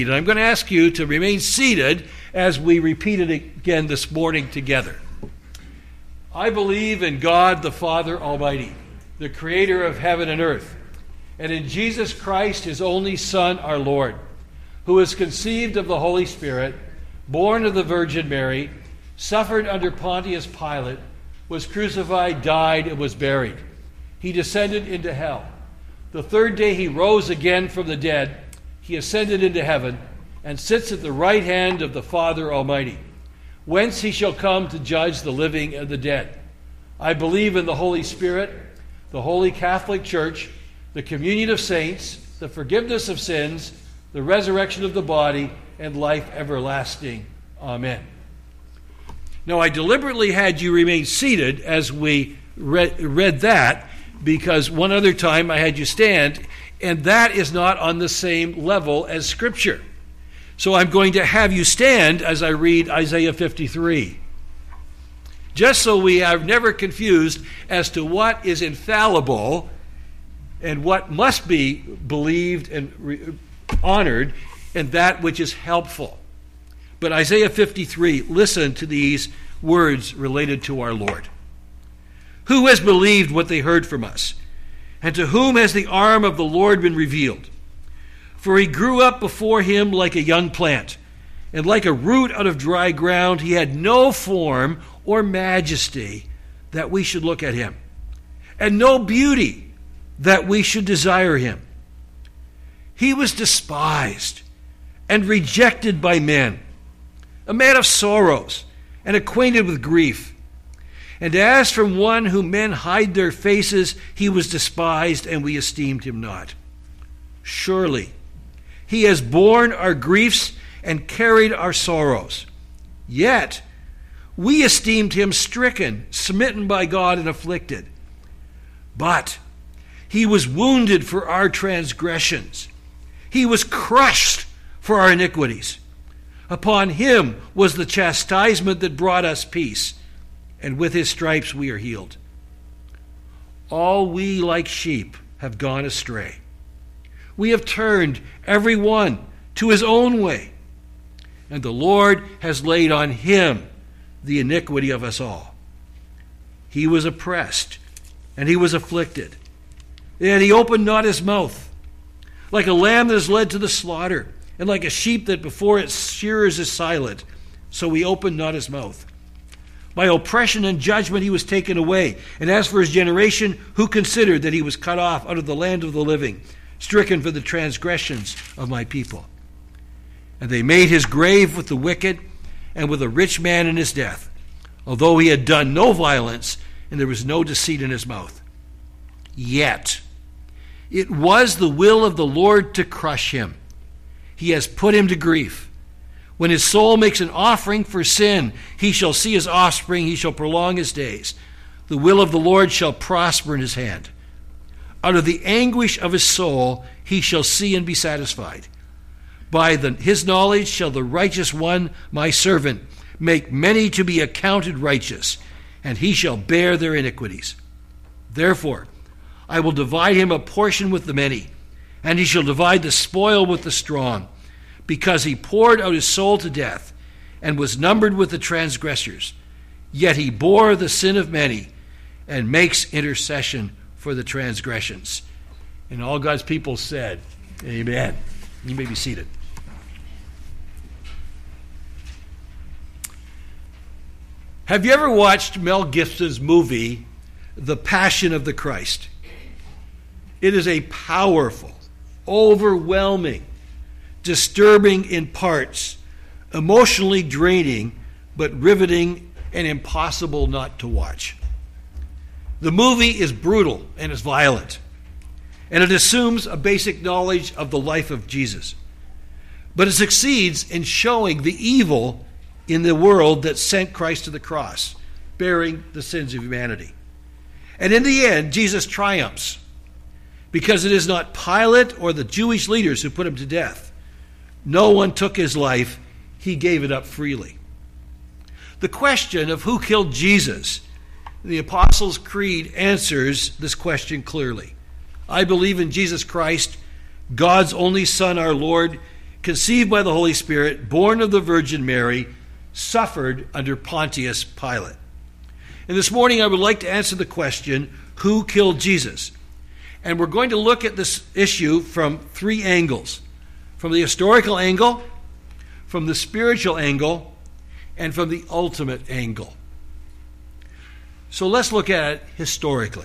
And I'm going to ask you to remain seated as we repeat it again this morning together. I believe in God the Father Almighty, the creator of heaven and earth, and in Jesus Christ, his only Son, our Lord, who was conceived of the Holy Spirit, born of the Virgin Mary, suffered under Pontius Pilate, was crucified, died, and was buried. He descended into hell. The third day he rose again from the dead. He ascended into heaven and sits at the right hand of the Father Almighty, whence he shall come to judge the living and the dead. I believe in the Holy Spirit, the Holy Catholic Church, the communion of saints, the forgiveness of sins, the resurrection of the body, and life everlasting. Amen. Now, I deliberately had you remain seated as we read that, because one other time I had you stand, and that is not on the same level as Scripture. So I'm going to have you stand as I read Isaiah 53. Just so we are never confused as to what is infallible and what must be believed and honored, and that which is helpful. But Isaiah 53, listen to these words related to our Lord. Who has believed what they heard from us? And to whom has the arm of the Lord been revealed? For he grew up before him like a young plant, and like a root out of dry ground. He had no form or majesty that we should look at him, and no beauty that we should desire him. He was despised and rejected by men, a man of sorrows and acquainted with grief. And as from one whom men hide their faces, he was despised, and we esteemed him not. Surely he has borne our griefs and carried our sorrows. Yet we esteemed him stricken, smitten by God, and afflicted. But he was wounded for our transgressions. He was crushed for our iniquities. Upon him was the chastisement that brought us peace, and with his stripes we are healed. All we like sheep have gone astray. We have turned every one to his own way, and the Lord has laid on him the iniquity of us all. He was oppressed, and he was afflicted, and he opened not his mouth. Like a lamb that is led to the slaughter, and like a sheep that before its shearers is silent, so he opened not his mouth. By oppression and judgment he was taken away. And as for his generation, who considered that he was cut off out of the land of the living, stricken for the transgressions of my people? And they made his grave with the wicked and with a rich man in his death, although he had done no violence and there was no deceit in his mouth. Yet it was the will of the Lord to crush him. He has put him to grief. When his soul makes an offering for sin, he shall see his offspring, he shall prolong his days. The will of the Lord shall prosper in his hand. Out of the anguish of his soul he shall see and be satisfied. By his knowledge shall the righteous one, my servant, make many to be accounted righteous, and he shall bear their iniquities. Therefore I will divide him a portion with the many, and he shall divide the spoil with the strong, because he poured out his soul to death and was numbered with the transgressors. Yet he bore the sin of many and makes intercession for the transgressions. And all God's people said, amen. You may be seated. Have you ever watched Mel Gibson's movie, The Passion of the Christ? It is a powerful, overwhelming, disturbing in parts, emotionally draining, but riveting and impossible not to watch. The movie is brutal and is violent, and it assumes a basic knowledge of the life of Jesus. But it succeeds in showing the evil in the world that sent Christ to the cross, bearing the sins of humanity. And in the end, Jesus triumphs, because it is not Pilate or the Jewish leaders who put him to death. No one took his life. He gave it up freely. The question of who killed Jesus, the Apostles' Creed answers this question clearly. I believe in Jesus Christ, God's only Son, our Lord, conceived by the Holy Spirit, born of the Virgin Mary, suffered under Pontius Pilate. And this morning I would like to answer the question, who killed Jesus? And we're going to look at this issue from three angles. From the historical angle, from the spiritual angle, and from the ultimate angle. So let's look at it historically.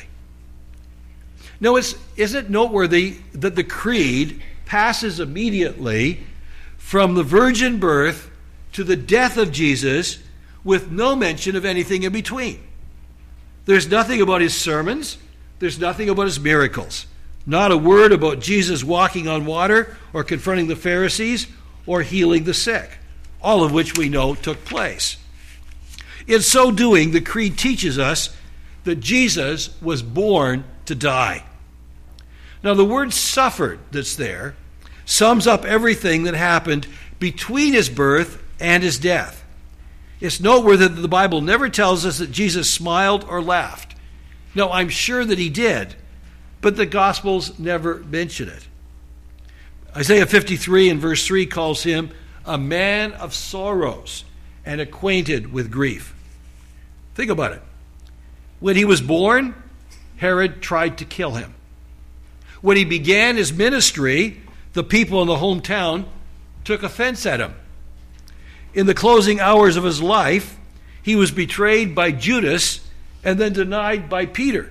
Now, is it noteworthy that the creed passes immediately from the virgin birth to the death of Jesus with no mention of anything in between? There's nothing about his sermons. There's nothing about his miracles. Not a word about Jesus walking on water or confronting the Pharisees or healing the sick, all of which we know took place. In so doing, the creed teaches us that Jesus was born to die. Now, the word suffered that's there sums up everything that happened between his birth and his death. It's noteworthy that the Bible never tells us that Jesus smiled or laughed. No, I'm sure that he did, but the Gospels never mention it. Isaiah 53 and verse 3 calls him a man of sorrows and acquainted with grief. Think about it. When he was born, Herod tried to kill him. When he began his ministry, the people in the hometown took offense at him. In the closing hours of his life, he was betrayed by Judas and then denied by Peter.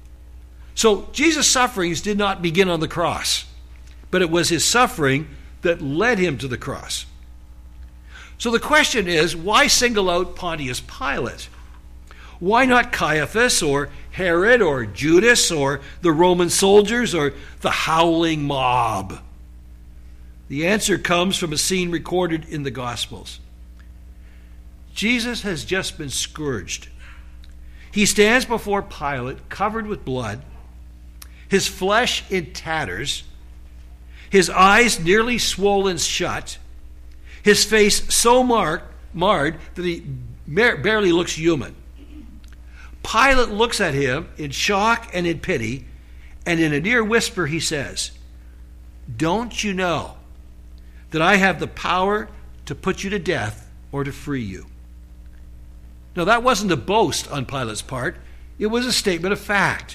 So Jesus' sufferings did not begin on the cross, but it was his suffering that led him to the cross. So the question is, why single out Pontius Pilate? Why not Caiaphas or Herod or Judas or the Roman soldiers or the howling mob? The answer comes from a scene recorded in the Gospels. Jesus has just been scourged. He stands before Pilate covered with blood, his flesh in tatters, his eyes nearly swollen shut, his face so marred that he barely looks human. Pilate looks at him in shock and in pity, and in a near whisper he says, "Don't you know that I have the power to put you to death or to free you?" Now, that wasn't a boast on Pilate's part. It was a statement of fact.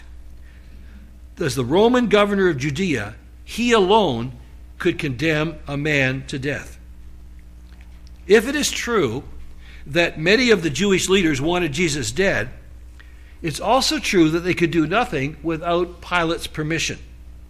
As the Roman governor of Judea, he alone could condemn a man to death. If it is true that many of the Jewish leaders wanted Jesus dead, it's also true that they could do nothing without Pilate's permission.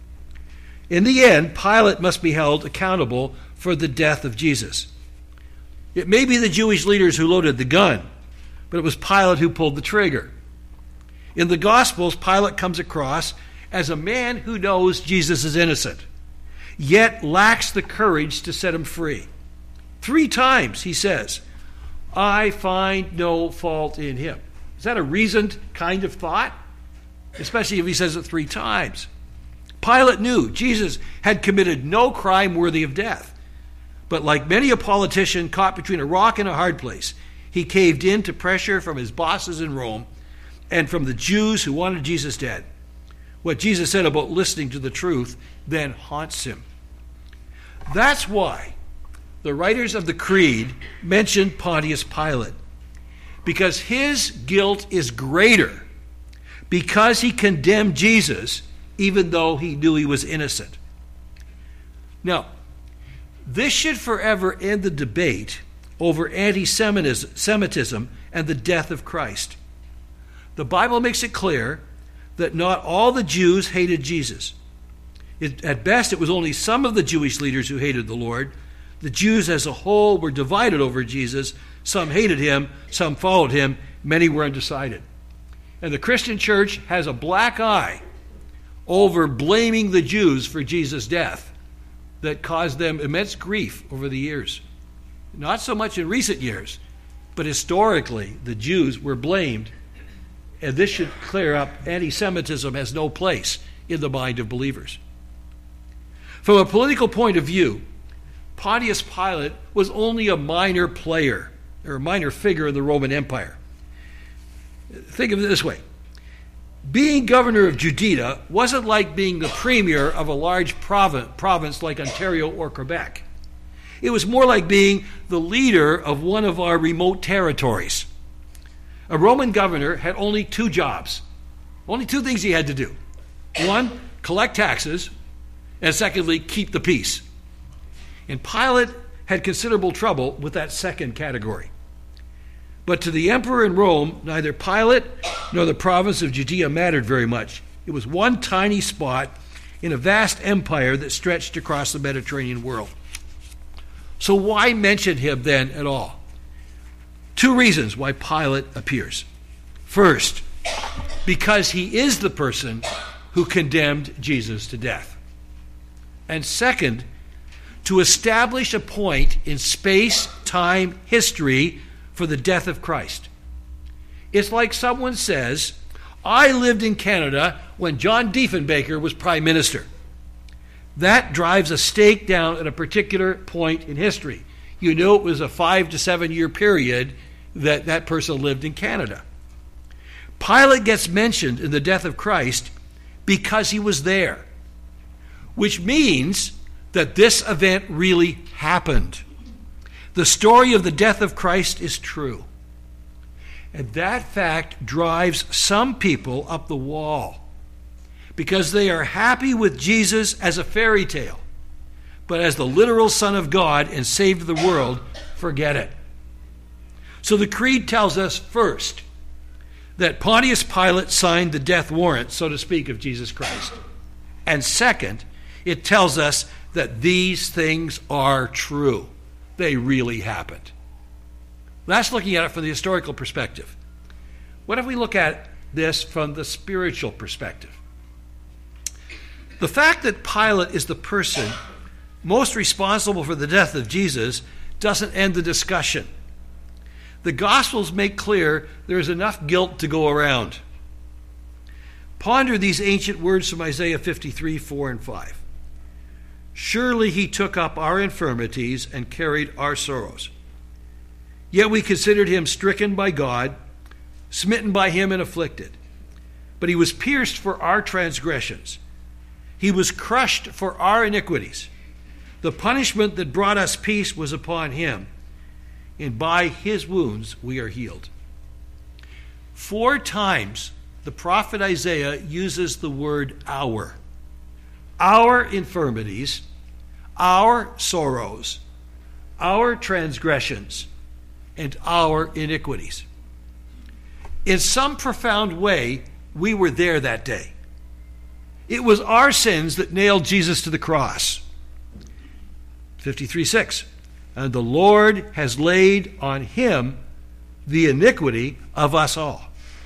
In the end, Pilate must be held accountable for the death of Jesus. It may be the Jewish leaders who loaded the gun, but it was Pilate who pulled the trigger. In the Gospels, Pilate comes across as a man who knows Jesus is innocent, yet lacks the courage to set him free. 3 times he says, "I find no fault in him." Is that a reasoned kind of thought? Especially if he says it 3 times. Pilate knew Jesus had committed no crime worthy of death. But like many a politician caught between a rock and a hard place, he caved in to pressure from his bosses in Rome and from the Jews who wanted Jesus dead. What Jesus said about listening to the truth then haunts him. That's why the writers of the Creed mentioned Pontius Pilate, because his guilt is greater, because he condemned Jesus even though he knew he was innocent. Now, this should forever end the debate over anti-Semitism and the death of Christ. The Bible makes it clear that not all the Jews hated Jesus. At best, it was only some of the Jewish leaders who hated the Lord. The Jews as a whole were divided over Jesus. Some hated him, some followed him, many were undecided. And the Christian church has a black eye over blaming the Jews for Jesus' death that caused them immense grief over the years. Not so much in recent years, but historically, the Jews were blamed, and this should clear up. Anti-Semitism has no place in the mind of believers. From a political point of view, Pontius Pilate was only a minor player, or a minor figure in the Roman Empire. Think of it this way. Being governor of Judea wasn't like being the premier of a large province like Ontario or Quebec. It was more like being the leader of one of our remote territories. A Roman governor had only two jobs, only two things he had to do. One, collect taxes, and secondly, keep the peace. And Pilate had considerable trouble with that second category. But to the emperor in Rome, neither Pilate nor the province of Judea mattered very much. It was one tiny spot in a vast empire that stretched across the Mediterranean world. So why mention him then at all? Two reasons why Pilate appears. First, because he is the person who condemned Jesus to death. And second, to establish a point in space-time history for the death of Christ. It's like someone says, I lived in Canada when John Diefenbaker was Prime Minister. That drives a stake down at a particular point in history. You know it was a 5 to 7 year period that that person lived in Canada. Pilate gets mentioned in the death of Christ because he was there, which means that this event really happened. The story of the death of Christ is true. And that fact drives some people up the wall because they are happy with Jesus as a fairy tale, but as the literal Son of God and Savior of the world, forget it. So the Creed tells us first that Pontius Pilate signed the death warrant, so to speak, of Jesus Christ. And second, it tells us that these things are true. They really happened. That's looking at it from the historical perspective. What if we look at this from the spiritual perspective? The fact that Pilate is the person most responsible for the death of Jesus doesn't end the discussion. The Gospels make clear there is enough guilt to go around. Ponder these ancient words from Isaiah 53, 4 and 5. Surely he took up our infirmities and carried our sorrows. Yet we considered him stricken by God, smitten by him and afflicted. But he was pierced for our transgressions. He was crushed for our iniquities. The punishment that brought us peace was upon him, and by his wounds we are healed. 4 times the prophet Isaiah uses the word our. Our infirmities, our sorrows, our transgressions, and our iniquities. In some profound way, we were there that day. It was our sins that nailed Jesus to the cross. 53:6. And the Lord has laid on him the iniquity of us all.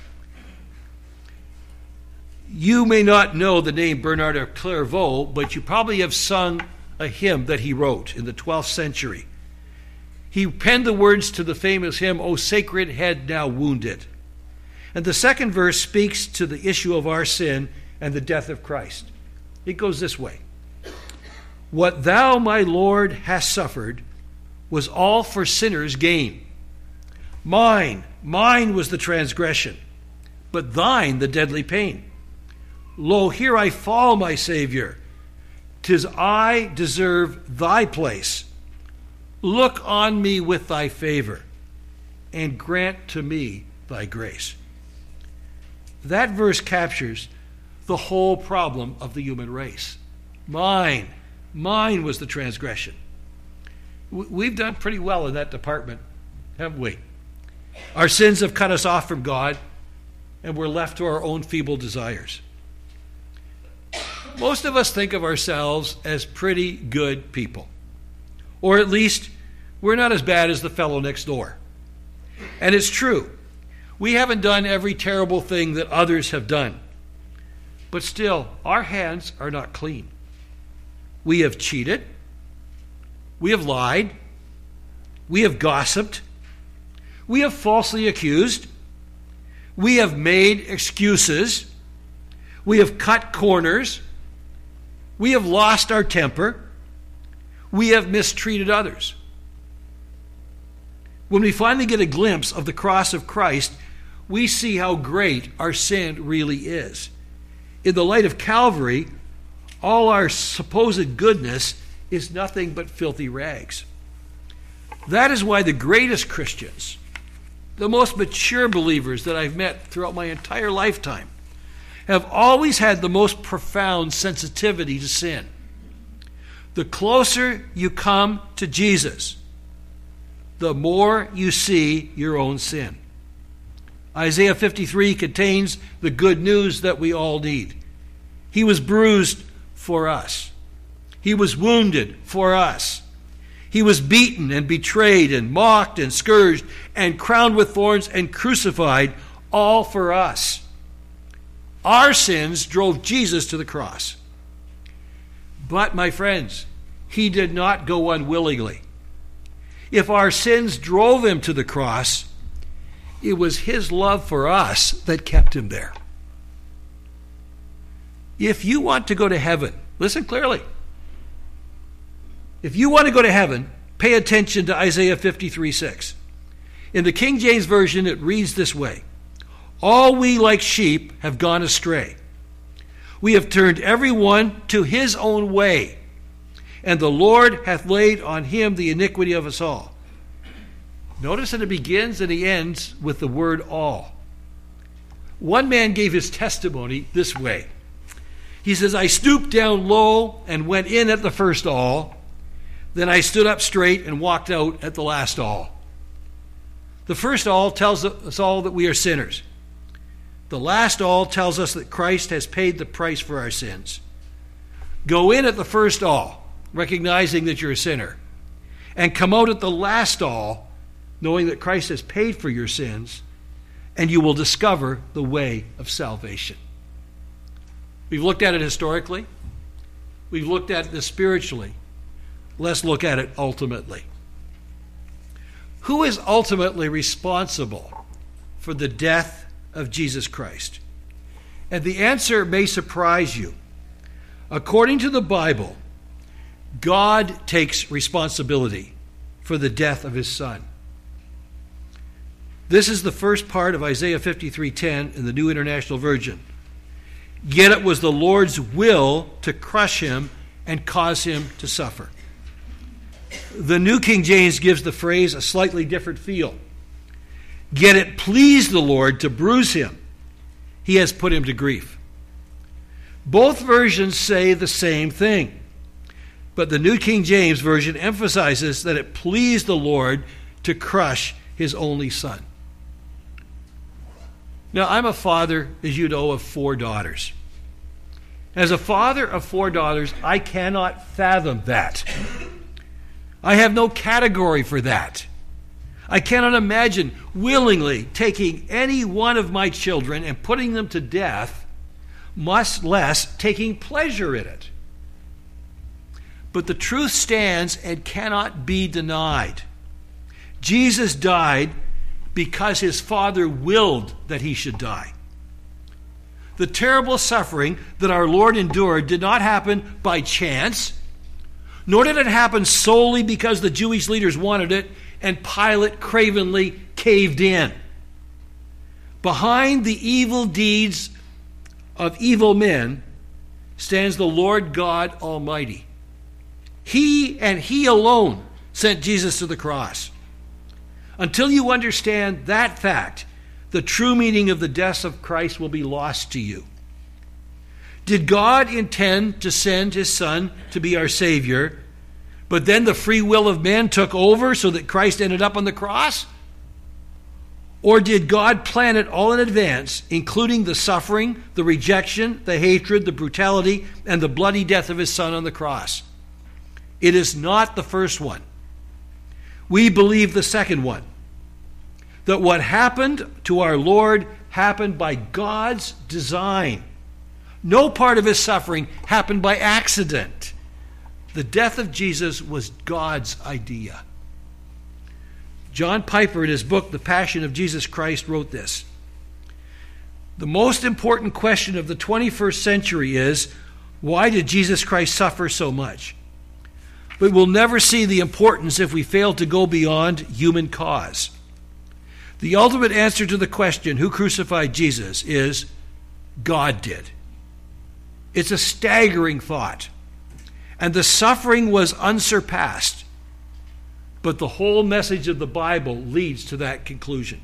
You may not know the name Bernard of Clairvaux, but you probably have sung a hymn that he wrote in the 12th century. He penned the words to the famous hymn, O Sacred Head Now Wounded. And the second verse speaks to the issue of our sin and the death of Christ. It goes this way. What thou, my Lord, hast suffered was all for sinners' gain. Mine was the transgression, but thine the deadly pain. Lo, here I fall, my Savior. 'Tis I deserve thy place. Look on me with thy favor, and grant to me thy grace. That verse captures the whole problem of the human race. Mine was the transgression. We've done pretty well in that department, haven't we? Our sins have cut us off from God, and we're left to our own feeble desires. Most of us think of ourselves as pretty good people. Or at least, we're not as bad as the fellow next door. And it's true. We haven't done every terrible thing that others have done. But still, our hands are not clean. We have cheated. We have lied. We have gossiped. We have falsely accused. We have made excuses. We have cut corners. We have lost our temper. We have mistreated others. When we finally get a glimpse of the cross of Christ, we see how great our sin really is. In the light of Calvary, all our supposed goodness is nothing but filthy rags. That is why the greatest Christians, the most mature believers that I've met throughout my entire lifetime, have always had the most profound sensitivity to sin. The closer you come to Jesus, the more you see your own sin. Isaiah 53 contains the good news that we all need. He was bruised for us. He was wounded for us. He was beaten and betrayed and mocked and scourged and crowned with thorns and crucified, all for us. Our sins drove Jesus to the cross. But, my friends, he did not go unwillingly. If our sins drove him to the cross, it was his love for us that kept him there. If you want to go to heaven, listen clearly. If you want to go to heaven, pay attention to Isaiah 53:6. In the King James Version, it reads this way: "All we like sheep have gone astray. We have turned every one to his own way, and the Lord hath laid on him the iniquity of us all." Notice that it begins and he ends with the word all. One man gave his testimony this way. He says, "I stooped down low and went in at the first all. Then I stood up straight and walked out at the last all." The first all tells us all that we are sinners. The last all tells us that Christ has paid the price for our sins. Go in at the first all, recognizing that you're a sinner, and come out at the last all, knowing that Christ has paid for your sins, and you will discover the way of salvation. We've looked at it historically. We've looked at it spiritually. Let's look at it ultimately. Who is ultimately responsible for the death of Jesus Christ? And the answer may surprise you. According to the Bible, God takes responsibility for the death of his Son. This is the first part of Isaiah 53:10 in the New International Version. "Yet it was the Lord's will to crush him and cause him to suffer." The New King James gives the phrase a slightly different feel. "Yet it pleased the Lord to bruise him. He has put him to grief." Both versions say the same thing, but the New King James Version emphasizes that it pleased the Lord to crush his only Son. Now, I'm a father, as you know, of 4 daughters. As a father of 4 daughters, I cannot fathom that. I have no category for that. I cannot imagine willingly taking any one of my children and putting them to death, much less taking pleasure in it. But the truth stands and cannot be denied. Jesus died because his Father willed that he should die. The terrible suffering that our Lord endured did not happen by chance, nor did it happen solely because the Jewish leaders wanted it and Pilate cravenly caved in. Behind the evil deeds of evil men stands the Lord God Almighty. He and he alone sent Jesus to the cross. Until you understand that fact, the true meaning of the death of Christ will be lost to you. Did God intend to send his Son to be our Savior, but then the free will of man took over so that Christ ended up on the cross? Or did God plan it all in advance, including the suffering, the rejection, the hatred, the brutality, and the bloody death of his Son on the cross? It is not the first one. We believe the second one, that what happened to our Lord happened by God's design. No part of his suffering happened by accident. The death of Jesus was God's idea. John Piper, in his book, The Passion of Jesus Christ, wrote this: "The most important question of the 21st century is, why did Jesus Christ suffer so much? But we'll never see the importance if we fail to go beyond human cause. The ultimate answer to the question, who crucified Jesus, is God did." It's a staggering thought. And the suffering was unsurpassed. But the whole message of the Bible leads to that conclusion.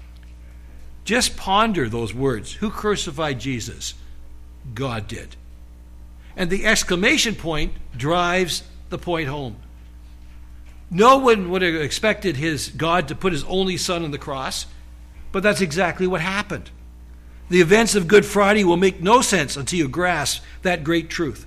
Just ponder those words. Who crucified Jesus? God did. And the exclamation point drives the point home. No one would have expected his God to put his only son on the cross, but that's exactly what happened. The events of Good Friday will make no sense until you grasp that great truth.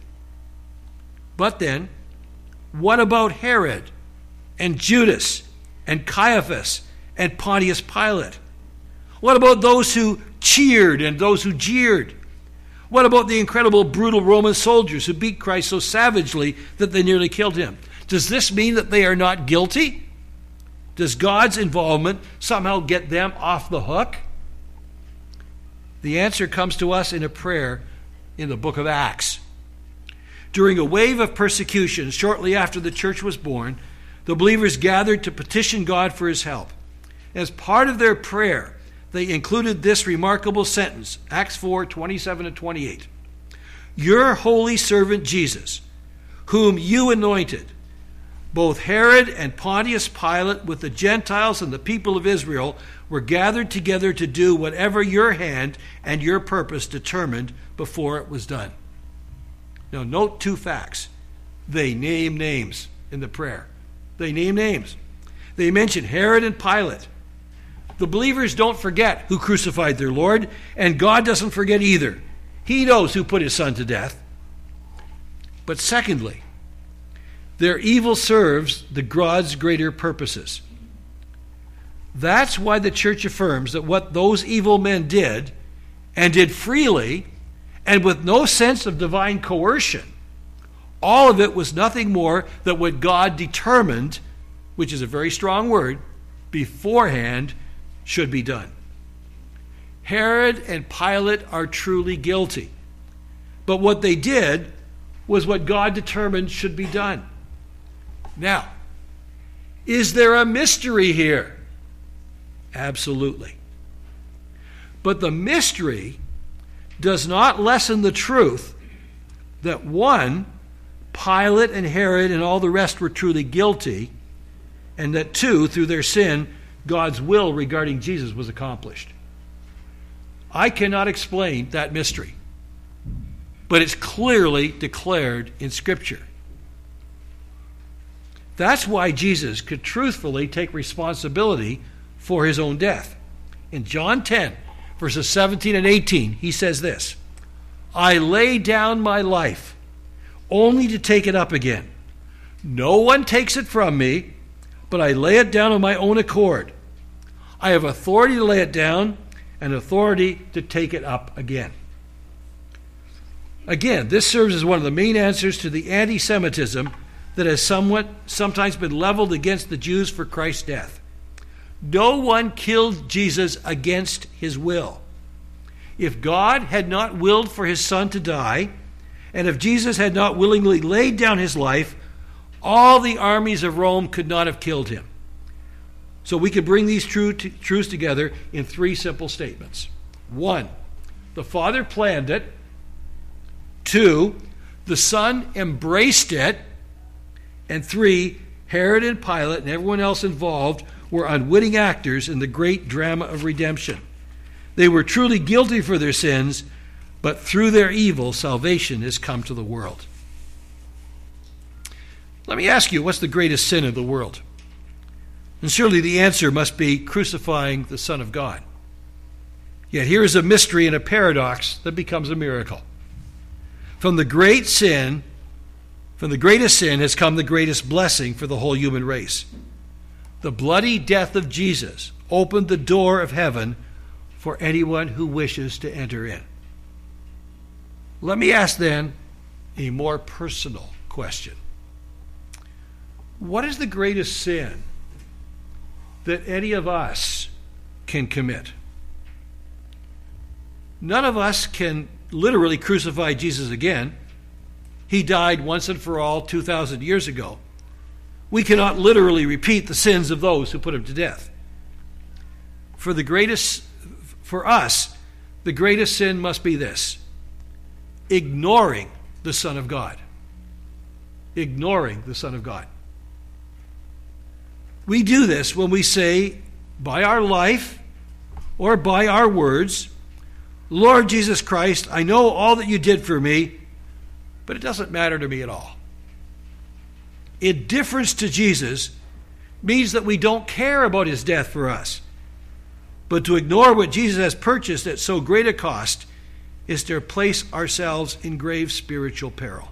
But then, what about Herod and Judas and Caiaphas and Pontius Pilate? What about those who cheered and those who jeered? What about the incredible, brutal Roman soldiers who beat Christ so savagely that they nearly killed him? Does this mean that they are not guilty? Does God's involvement somehow get them off the hook? The answer comes to us in a prayer in the book of Acts. During a wave of persecution shortly after the church was born, the believers gathered to petition God for his help. As part of their prayer, they included this remarkable sentence, Acts 4:27 and 28. Your holy servant Jesus, whom you anointed, both Herod and Pontius Pilate with the Gentiles and the people of Israel were gathered together to do whatever your hand and your purpose determined before it was done. Now note two facts. They name names in the prayer. They name names. They mention Herod and Pilate. The believers don't forget who crucified their Lord, and God doesn't forget either. He knows who put his son to death. But secondly, their evil serves the God's greater purposes. That's why the church affirms that what those evil men did, and did freely, and with no sense of divine coercion, all of it was nothing more than what God determined, which is a very strong word, beforehand should be done. Herod and Pilate are truly guilty. But what they did was what God determined should be done. Now, is there a mystery here? Absolutely. But the mystery does not lessen the truth that one, Pilate and Herod and all the rest were truly guilty, and that two, through their sin, God's will regarding Jesus was accomplished. I cannot explain that mystery, but it's clearly declared in Scripture. That's why Jesus could truthfully take responsibility for his own death. In John 10, verses 17 and 18, he says this, I lay down my life only to take it up again. No one takes it from me, but I lay it down on my own accord. I have authority to lay it down and authority to take it up again. Again, this serves as one of the main answers to the anti-Semitism that has sometimes been leveled against the Jews for Christ's death. No one killed Jesus against his will. If God had not willed for his son to die, and if Jesus had not willingly laid down his life, all the armies of Rome could not have killed him. So we could bring these truths together in three simple statements. 1, the Father planned it. 2, the Son embraced it. And 3, Herod and Pilate and everyone else involved were unwitting actors in the great drama of redemption. They were truly guilty for their sins, but through their evil, salvation has come to the world. Let me ask you, what's the greatest sin of the world? And surely the answer must be crucifying the Son of God. Yet here is a mystery and a paradox that becomes a miracle. From the greatest sin has come the greatest blessing for the whole human race. The bloody death of Jesus opened the door of heaven for anyone who wishes to enter in. Let me ask then a more personal question. What is the greatest sin that any of us can commit? None of us can literally crucify Jesus again. He died once and for all 2,000 years ago. We cannot literally repeat the sins of those who put him to death. For us, the greatest sin must be this: ignoring the Son of God. Ignoring the Son of God. We do this when we say, by our life or by our words, Lord Jesus Christ, I know all that you did for me, but it doesn't matter to me at all. Indifference to Jesus means that we don't care about his death for us. But to ignore what Jesus has purchased at so great a cost is to place ourselves in grave spiritual peril.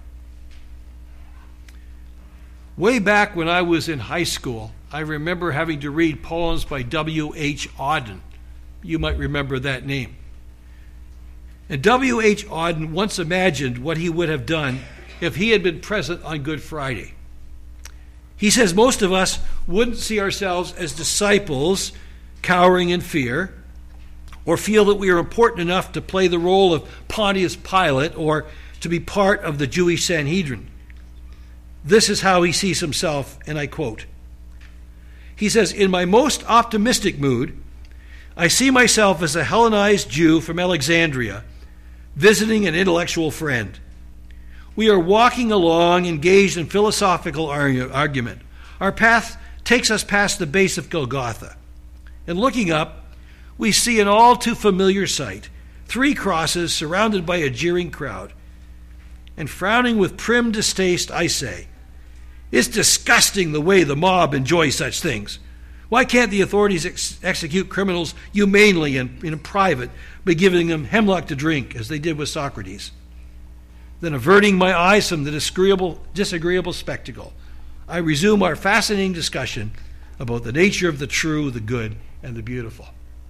Way back when I was in high school, I remember having to read poems by W.H. Auden. You might remember that name. And W.H. Auden once imagined what he would have done if he had been present on Good Friday. He says most of us wouldn't see ourselves as disciples cowering in fear, or feel that we are important enough to play the role of Pontius Pilate or to be part of the Jewish Sanhedrin. This is how he sees himself, and I quote. He says, "In my most optimistic mood, I see myself as a Hellenized Jew from Alexandria, visiting an intellectual friend. We are walking along, engaged in philosophical argument. Our path takes us past the base of Golgotha. And looking up, we see an all too familiar sight, 3 crosses surrounded by a jeering crowd. And frowning with prim distaste, I say, it's disgusting the way the mob enjoys such things. Why can't the authorities execute criminals humanely and in private by giving them hemlock to drink, as they did with Socrates? Then, averting my eyes from the disagreeable spectacle, I resume our fascinating discussion about the nature of the true, the good, and the beautiful."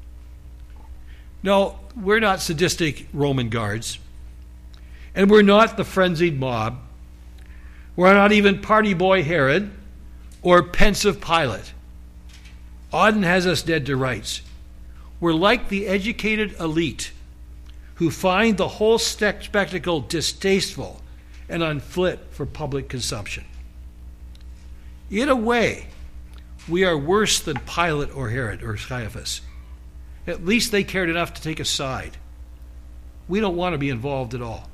No, we're not sadistic Roman guards, and we're not the frenzied mob. We're not even party boy Herod or pensive Pilate. Auden has us dead to rights. We're like the educated elite who find the whole spectacle distasteful and unfit for public consumption. In a way, we are worse than Pilate or Herod or Caiaphas. At least they cared enough to take a side. We don't want to be involved at all.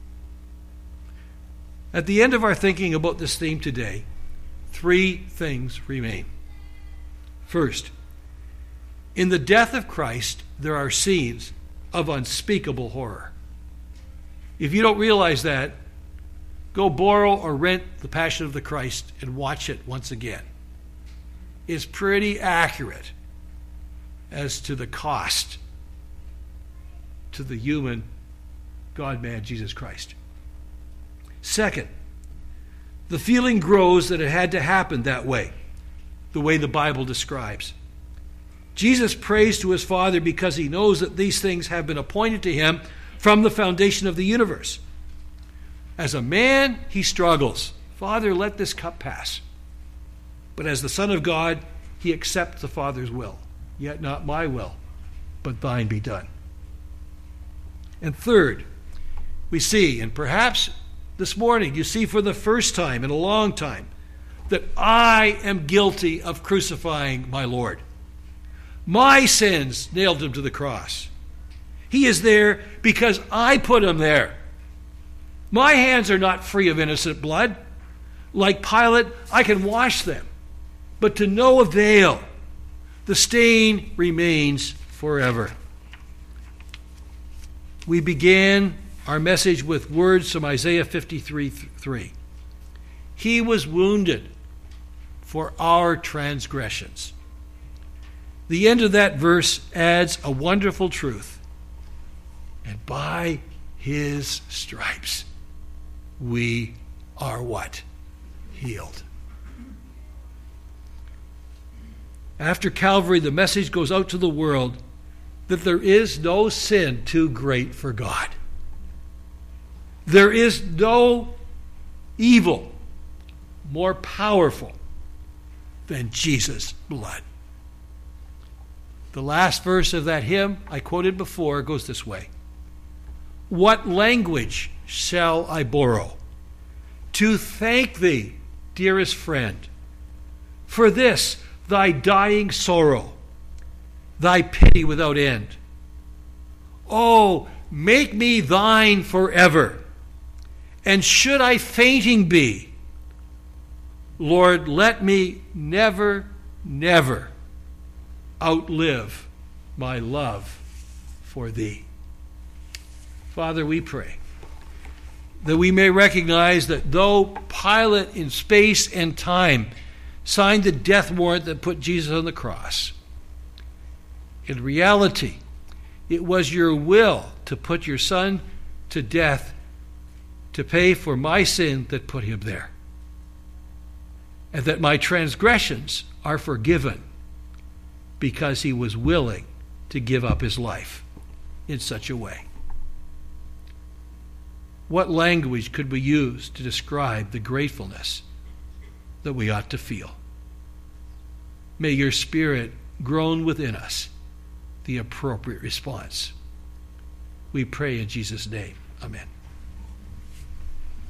At the end of our thinking about this theme today, 3 things remain. First, in the death of Christ, there are scenes of unspeakable horror. If you don't realize that, go borrow or rent The Passion of the Christ and watch it once again. It's pretty accurate as to the cost to the human God-man Jesus Christ. Second, the feeling grows that it had to happen that way, the way the Bible describes. Jesus prays to his Father because he knows that these things have been appointed to him from the foundation of the universe. As a man, he struggles. Father, let this cup pass. But as the Son of God, he accepts the Father's will. Yet not my will, but thine be done. And third, we see, and perhaps this morning you see for the first time in a long time, that I am guilty of crucifying my Lord. My sins nailed him to the cross. He is there because I put him there. My hands are not free of innocent blood. Like Pilate, I can wash them, but to no avail. The stain remains forever. We began our message with words from Isaiah 53:3. He was wounded for our transgressions. The end of that verse adds a wonderful truth. And by his stripes, we are what? Healed. After Calvary, the message goes out to the world that there is no sin too great for God. There is no evil more powerful than Jesus' blood. The last verse of that hymn I quoted before goes this way. What language shall I borrow to thank thee, dearest friend, for this thy dying sorrow, thy pity without end? Oh, make me thine forever, and should I fainting be, Lord, let me never never outlive my love for thee. Father, we pray that we may recognize that though Pilate in space and time signed the death warrant that put Jesus on the cross, in reality, it was your will to put your Son to death to pay for my sin that put him there. And that my transgressions are forgiven because he was willing to give up his life in such a way. What language could we use to describe the gratefulness that we ought to feel? May your Spirit groan within us the appropriate response. We pray in Jesus' name. Amen.